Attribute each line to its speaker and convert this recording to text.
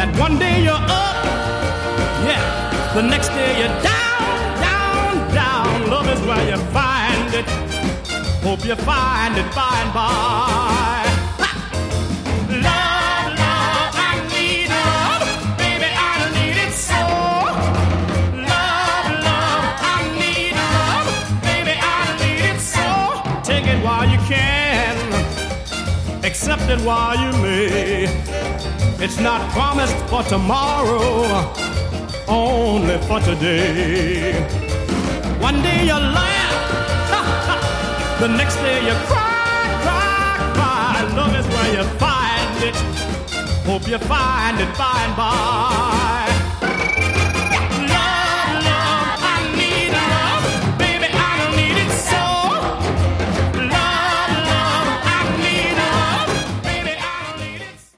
Speaker 1: that one day you're up, yeah, the next day you're down, down, down. Love is where you find it. Hope you find it by and by. Ha! Love, love, I need love. Baby, I need it so. Love, love, I need love. Baby, I need it so. Take it while you can. Accept it while you may. It's not promised for tomorrow, only for today. One day you laugh, the next day you cry, cry, cry. Love is where you find it. Hope you find it by and by.